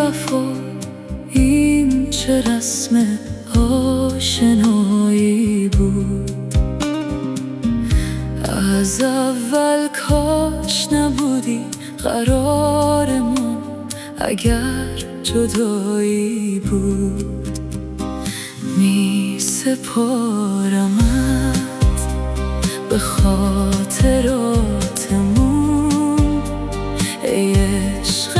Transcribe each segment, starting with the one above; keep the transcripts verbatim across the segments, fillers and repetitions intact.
وفا، این چه رسم آشنایی بود. از اول کاش نبودی قرارمون، اگر جدایی بود. می سپارمت به خاطراتمون، ای عشق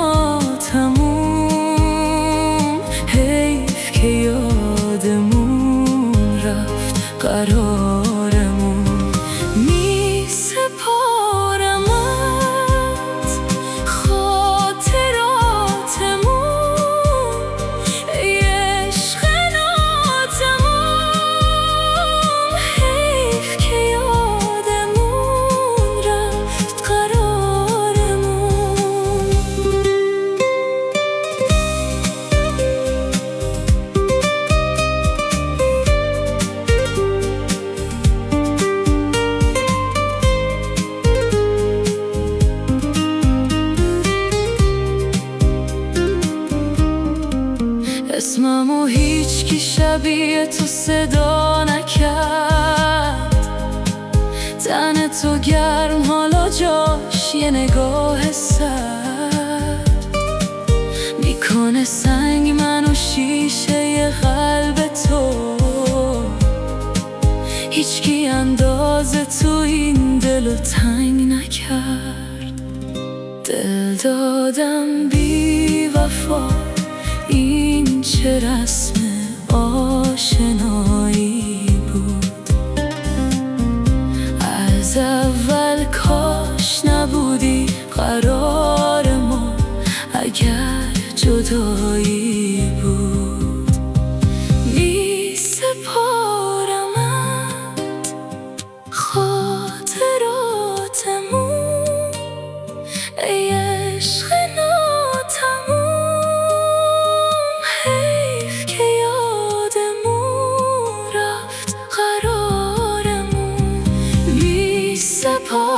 ناتموم. حیف که یادمون رفت قرارمون. می سپارمت خاطراتمون، ای عشق ناتموم. حیف که یادمون رفت قرارمون. اسممو هیچکی شبیه تو صدا نکرد. تن تو گرم حالا جاش یه نگاه سرد. میکنه سنگ منو شیشه قلب تو. هیچکی اندازه تو این دلو تنگ نکرد. دل دادم بی وفا، این چه رسم آشنایی بود. از اول کاش نبودی قرار ما، اگر جدایی بود. می سپارمت خاطراتمون، ای عشق ناتموم. حیف که یادمون رفت قرارمون. می سپارمت